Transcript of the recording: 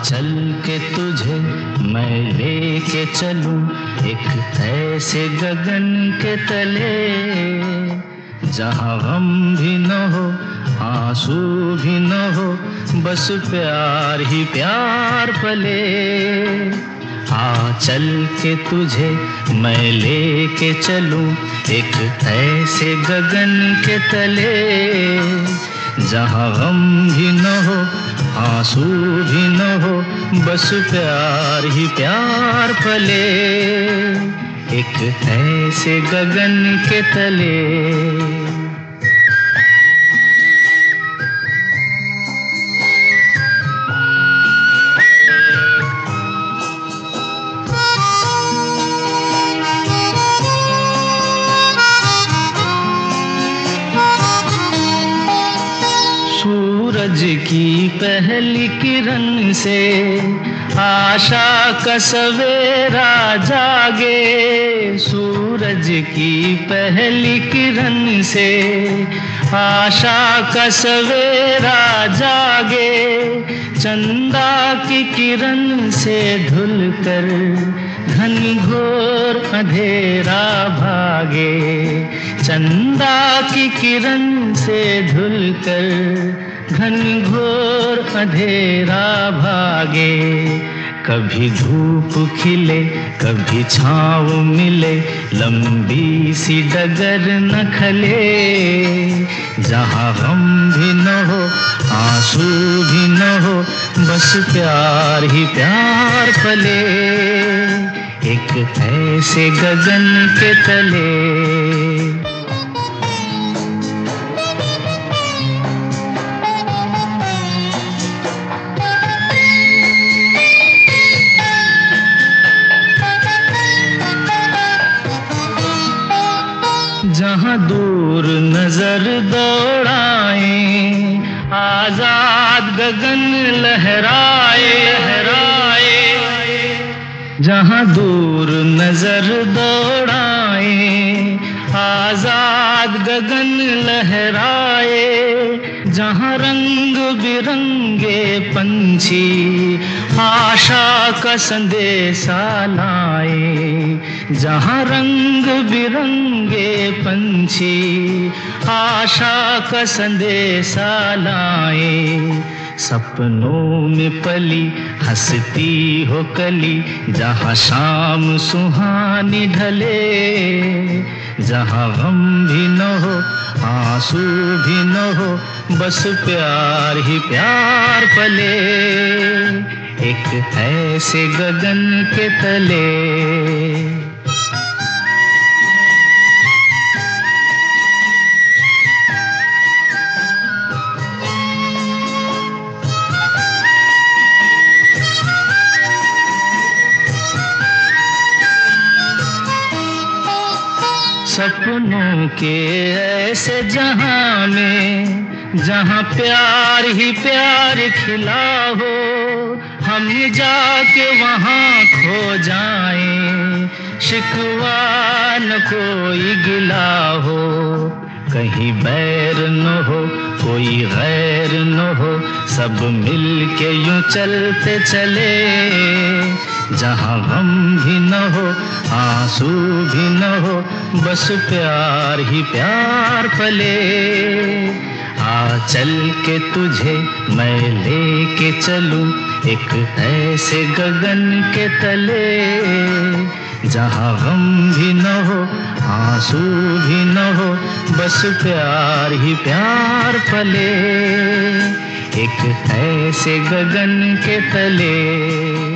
चल के तुझे मैं लेके चलूं एक ऐसे गगन के तले, जहाँ गम भी न हो आंसू भी न हो, बस प्यार ही प्यार पले। चल के तुझे मैं लेके चलूं एक ऐसे गगन के तले, जहाँ गम भी न हो आंसू भी न हो, बस प्यार ही प्यार पले। एक ऐसे गगन के तले। सूरज की पहली किरण से आशा का सवेरा जागे, सूरज की पहली किरण से आशा का सवेरा जागे, चंदा की किरण से धुलकर घनघोर अंधेरा भागे, चंदा की किरण से धुलकर घनघोर अंधेरा भागे। कभी धूप खिले कभी छाँव मिले, लंबी सी डगर न खले, जहाँ गम भी न हो आंसू भी न हो, बस प्यार ही प्यार पले। एक ऐसे गगन के तले। जहाँ दूर नजर दौड़ाए, आजाद गगन लहराए, जहाँ दूर नजर दौड़ाए, आजाद गगन लहराए, जहाँ रंग बिरंगे पंछी आशा का संदेशा लाए, जहाँ रंग बिरंगे पंछी आशा का संदेशा लाए, सपनों में पली हंसती हो कली, जहाँ शाम सुहानी ढले, जहाँ गम भी न हो आंसू भी न हो, बस प्यार ही प्यार पले। एक ऐसे गगन के तले। सपनों के ऐसे जहां में, जहां प्यार ही प्यार खिला हो, हम जाके वहां खो जाएं, शिकवा न कोई गिला हो, कहीं बैर न हो कोई गैर न हो, सब मिल के यूं चलते चले, जहाँ गम भी न हो आंसू भी न हो, बस प्यार ही प्यार पले। चल के तुझे मैं लेके चलूं एक ऐसे गगन के तले, जहाँ गम भी न हो आंसू भी न हो, बस प्यार ही प्यार पले। एक ऐसे गगन के तले।